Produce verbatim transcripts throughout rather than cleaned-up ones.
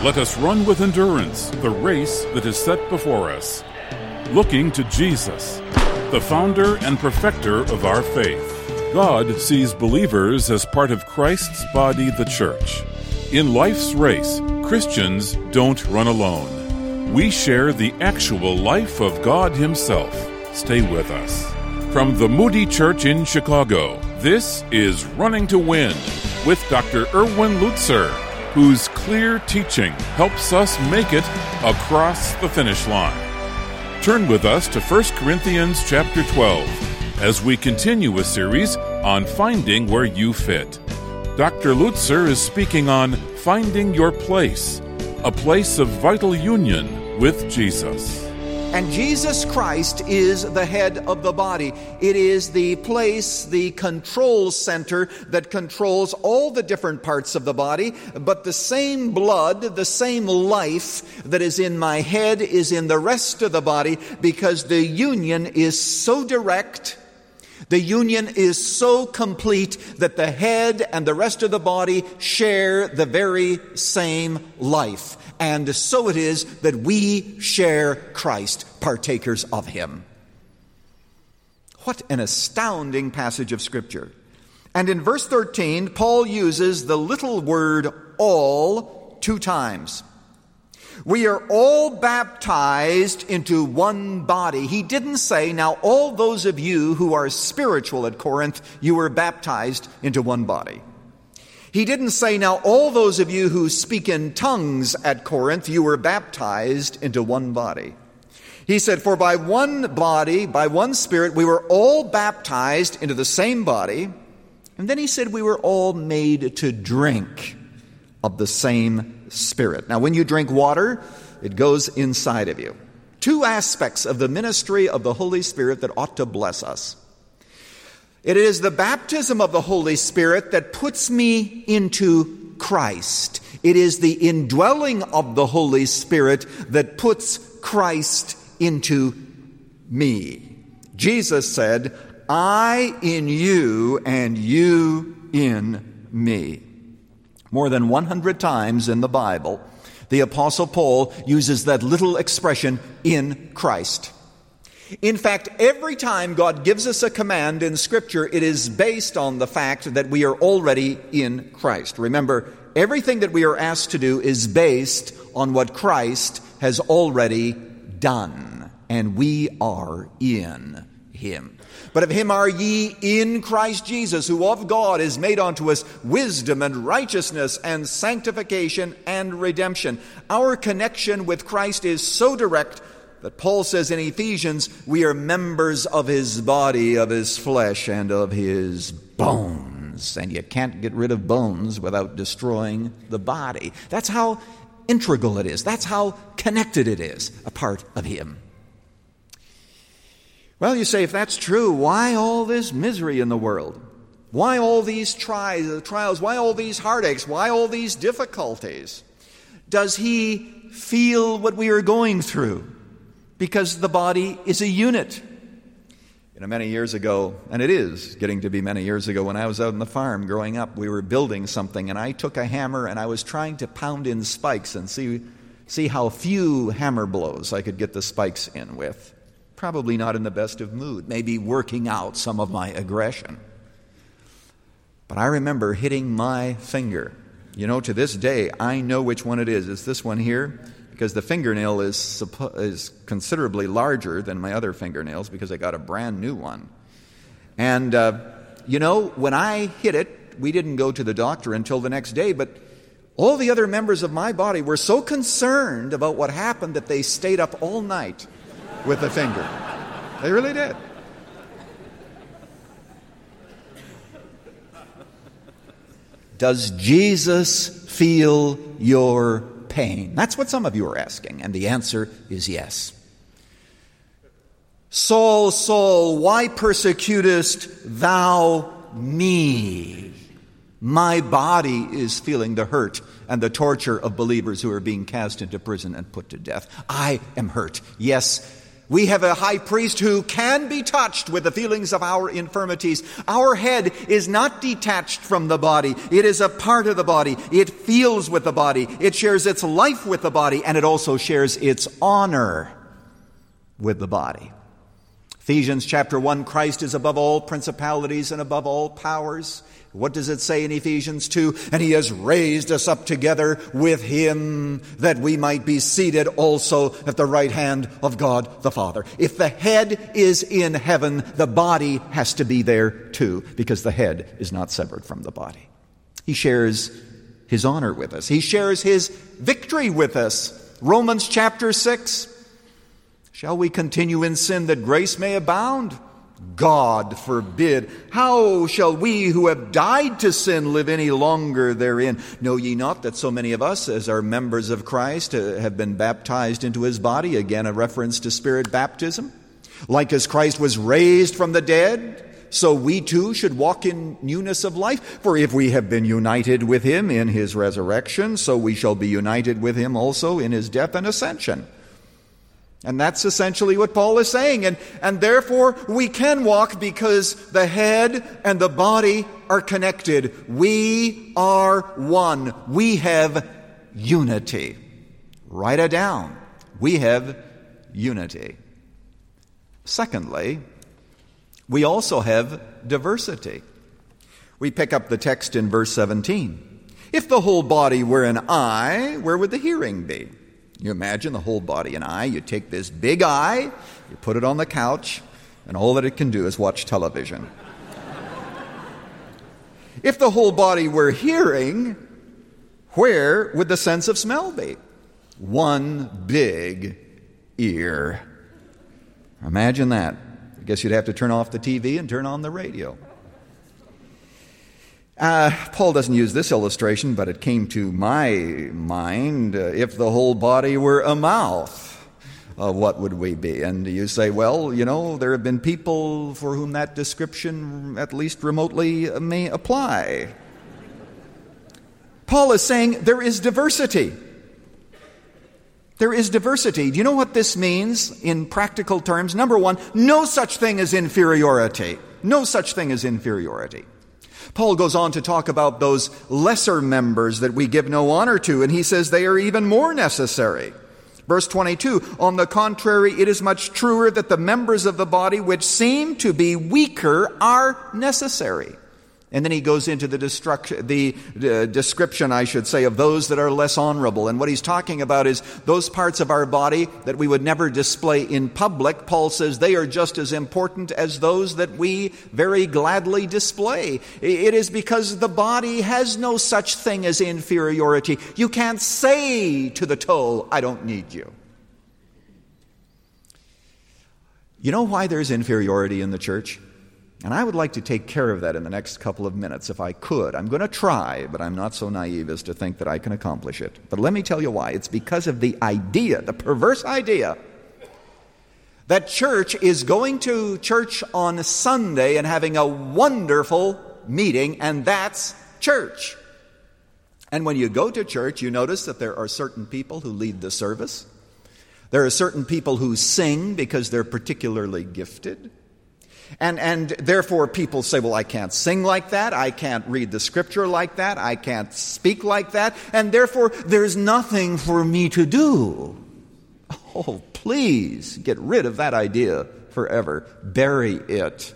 Let us run with endurance the race that is set before us, looking to Jesus, the founder and perfecter of our faith. God sees believers as part of Christ's body, the church. In life's race, Christians don't run alone. We share the actual life of God Himself. Stay with us. From the Moody Church in Chicago, this is Running to Win with Doctor Erwin Lutzer, whose clear teaching helps us make it across the finish line. Turn with us to First Corinthians chapter twelve as we continue a series on finding where you fit. Doctor Lutzer is speaking on finding your place, a place of vital union with Jesus. And Jesus Christ is the head of the body. It is the place, the control center that controls all the different parts of the body. But the same blood, the same life that is in my head is in the rest of the body, because the union is so direct, the union is so complete that the head and the rest of the body share the very same life. And so it is that we share Christ, partakers of Him. What an astounding passage of Scripture. And in verse thirteen, Paul uses the little word all two times. We are all baptized into one body. He didn't say, now all those of you who are spiritual at Corinth, you were baptized into one body. He didn't say, now all those of you who speak in tongues at Corinth, you were baptized into one body. He said, for by one body, by one Spirit, we were all baptized into the same body. And then he said we were all made to drink of the same Spirit. Now, when you drink water, it goes inside of you. Two aspects of the ministry of the Holy Spirit that ought to bless us. It is the baptism of the Holy Spirit that puts me into Christ. It is the indwelling of the Holy Spirit that puts Christ into me. Jesus said, I in you and you in me. More than one hundred times in the Bible, the Apostle Paul uses that little expression, in Christ. In fact, every time God gives us a command in Scripture, it is based on the fact that we are already in Christ. Remember, everything that we are asked to do is based on what Christ has already done, and we are in Him. But of Him are ye in Christ Jesus, who of God is made unto us wisdom and righteousness and sanctification and redemption. Our connection with Christ is so direct that Paul says in Ephesians, we are members of His body, of His flesh, and of His bones. And you can't get rid of bones without destroying the body. That's how integral it is. That's how connected it is, a part of Him. Well, you say, if that's true, why all this misery in the world? Why all these tri- trials? Why all these heartaches? Why all these difficulties? Does He feel what we are going through? Because the body is a unit. You know, many years ago, and it is getting to be many years ago, when I was out on the farm growing up, we were building something, and I took a hammer and I was trying to pound in spikes and see, see how few hammer blows I could get the spikes in with. Probably not in the best of mood, maybe working out some of my aggression. But I remember hitting my finger. You know, to this day, I know which one it is. It's this one here, because the fingernail is suppo- is considerably larger than my other fingernails, because I got a brand new one. And, uh, you know, when I hit it, we didn't go to the doctor until the next day, but all the other members of my body were so concerned about what happened that they stayed up all night with the finger. They really did. Does Jesus feel your pain? That's what some of you are asking, and the answer is yes. Saul, Saul, why persecutest thou me? My body is feeling the hurt and the torture of believers who are being cast into prison and put to death. I am hurt. Yes, We have a high priest who can be touched with the feelings of our infirmities. Our head is not detached from the body. It is a part of the body. It feels with the body. It shares its life with the body, and it also shares its honor with the body. Ephesians chapter one, Christ is above all principalities and above all powers. What does it say in Ephesians two? And he has raised us up together with him that we might be seated also at the right hand of God the Father. If the head is in heaven, the body has to be there too, because the head is not severed from the body. He shares his honor with us. He shares his victory with us. Romans chapter six. Shall we continue in sin that grace may abound? God forbid. How shall we who have died to sin live any longer therein? Know ye not that so many of us, as are members of Christ, have been baptized into his body? Again, a reference to spirit baptism. Like as Christ was raised from the dead, so we too should walk in newness of life. For if we have been united with him in his resurrection, so we shall be united with him also in his death and ascension. And that's essentially what Paul is saying. And, and therefore, we can walk because the head and the body are connected. We are one. We have unity. Write it down. We have unity. Secondly, we also have diversity. We pick up the text in verse seventeen. If the whole body were an eye, where would the hearing be? You imagine the whole body an eye. You take this big eye, you put it on the couch, and all that it can do is watch television. If the whole body were hearing, where would the sense of smell be? One big ear. Imagine that. I guess you'd have to turn off the T V and turn on the radio. Uh, Paul doesn't use this illustration, but it came to my mind. Uh, if the whole body were a mouth, uh, what would we be? And you say, well, you know, there have been people for whom that description, at least remotely, may apply. Paul is saying there is diversity. There is diversity. Do you know what this means in practical terms? Number one, no such thing as inferiority. No such thing as inferiority. Paul goes on to talk about those lesser members that we give no honor to, and he says they are even more necessary. Verse twenty-two, on the contrary, it is much truer that the members of the body which seem to be weaker are necessary. And then he goes into the, destruct- the uh, description, I should say, of those that are less honorable. And what he's talking about is those parts of our body that we would never display in public. Paul says they are just as important as those that we very gladly display. It is because the body has no such thing as inferiority. You can't say to the toe, I don't need you. You know why there's inferiority in the church? And I would like to take care of that in the next couple of minutes if I could. I'm going to try, but I'm not so naive as to think that I can accomplish it. But let me tell you why. It's because of the idea, the perverse idea, that church is going to church on Sunday and having a wonderful meeting, and that's church. And when you go to church, you notice that there are certain people who lead the service. There are certain people who sing because they're particularly gifted. And and therefore people say, well, I can't sing like that. I can't read the scripture like that. I can't speak like that. And therefore there's nothing for me to do. Oh, please get rid of that idea forever. Bury it.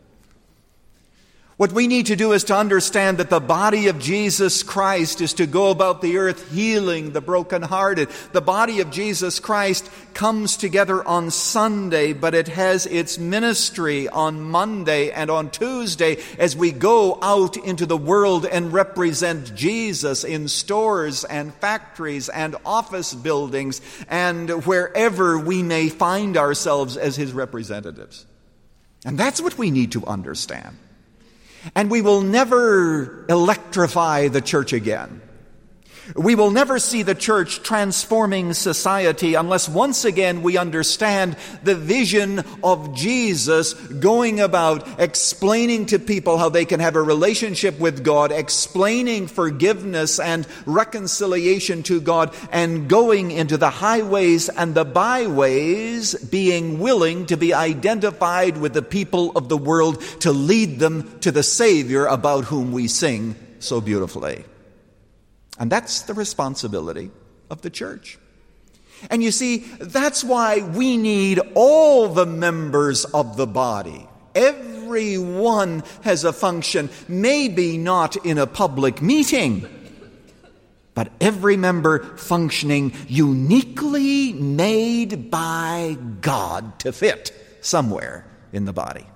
What we need to do is to understand that the body of Jesus Christ is to go about the earth healing the brokenhearted. The body of Jesus Christ comes together on Sunday, but it has its ministry on Monday and on Tuesday as we go out into the world and represent Jesus in stores and factories and office buildings and wherever we may find ourselves as his representatives. And that's what we need to understand. And we will never electrify the church again. We will never see the church transforming society unless once again we understand the vision of Jesus going about explaining to people how they can have a relationship with God, explaining forgiveness and reconciliation to God, and going into the highways and the byways, being willing to be identified with the people of the world to lead them to the Savior about whom we sing so beautifully. And that's the responsibility of the church. And you see, that's why we need all the members of the body. Everyone has a function, maybe not in a public meeting, but every member functioning uniquely made by God to fit somewhere in the body.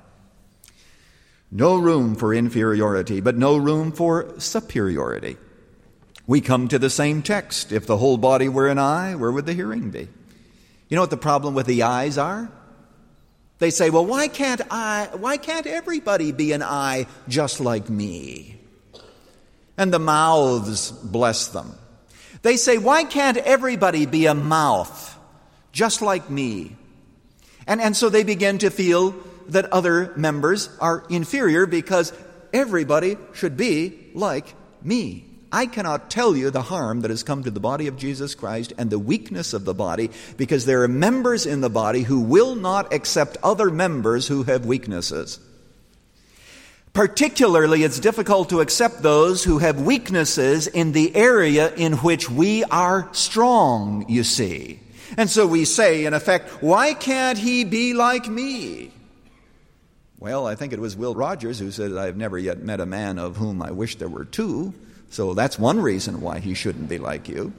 No room for inferiority, but no room for superiority. We come to the same text. If the whole body were an eye, where would the hearing be? You know what the problem with the eyes are? They say, well, why can't I, why can't everybody be an eye just like me? And the mouths, bless them. They say, why can't everybody be a mouth just like me? And, and so they begin to feel that other members are inferior because everybody should be like me. I cannot tell you the harm that has come to the body of Jesus Christ and the weakness of the body, because there are members in the body who will not accept other members who have weaknesses. Particularly, it's difficult to accept those who have weaknesses in the area in which we are strong, you see. And so we say, in effect, why can't he be like me? Well, I think it was Will Rogers who said, I've never yet met a man of whom I wish there were two. So that's one reason why he shouldn't be like you.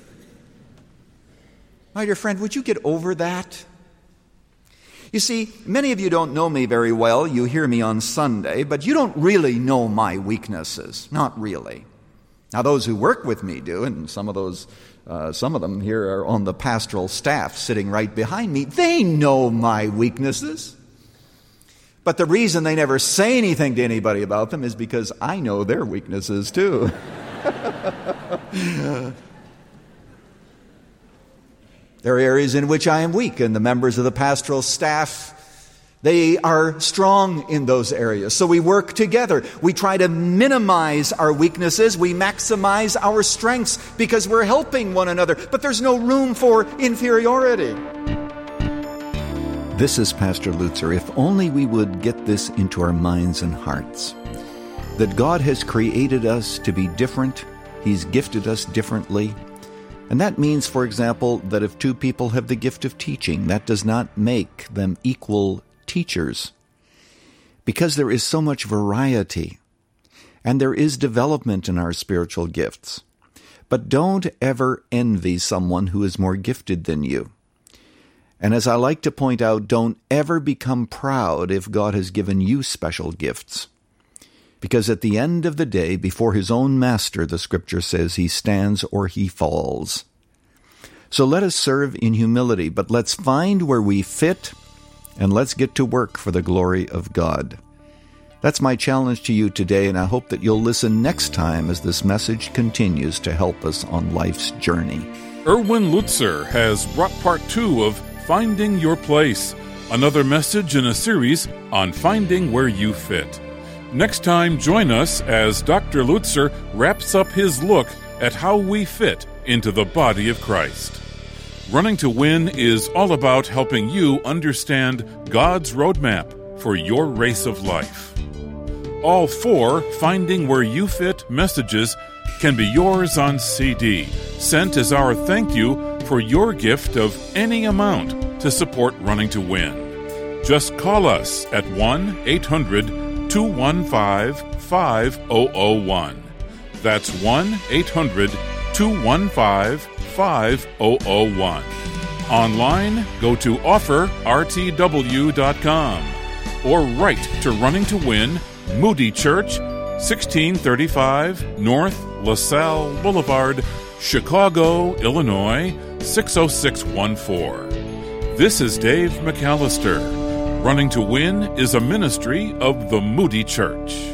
My dear friend, would you get over that? You see, many of you don't know me very well. You hear me on Sunday, but you don't really know my weaknesses. Not really. Now, those who work with me do, and some of those, uh, some of them here are on the pastoral staff sitting right behind me. They know my weaknesses. But the reason they never say anything to anybody about them is because I know their weaknesses too. There are areas in which I am weak, and the members of the pastoral staff, they are strong in those areas. So we work together. We try to minimize our weaknesses. We maximize our strengths because we're helping one another. But there's no room for inferiority. This is Pastor Lutzer. If only we would get this into our minds and hearts, that God has created us to be different. He's gifted us differently. And that means, for example, that if two people have the gift of teaching, that does not make them equal teachers. Because there is so much variety, and there is development in our spiritual gifts. But don't ever envy someone who is more gifted than you. And as I like to point out, don't ever become proud if God has given you special gifts. Because at the end of the day, before his own master, the Scripture says, he stands or he falls. So let us serve in humility, but let's find where we fit, and let's get to work for the glory of God. That's my challenge to you today, and I hope that you'll listen next time as this message continues to help us on life's journey. Erwin Lutzer has brought part two of Finding Your Place, another message in a series on finding where you fit. Next time, join us as Doctor Lutzer wraps up his look at how we fit into the body of Christ. Running to Win is all about helping you understand God's roadmap for your race of life. All four Finding Where You Fit messages can be yours on C D, sent as our thank you for your gift of any amount to support Running to Win. Just call us at one eight hundred two one five five zero zero one. That's one eight hundred two one five five zero zero one. Online, go to offer r t w dot com or write to Running to Win, Moody Church, sixteen thirty-five North LaSalle Boulevard, Chicago, Illinois, six oh six one four. This is Dave McAllister. Running to Win is a ministry of the Moody Church.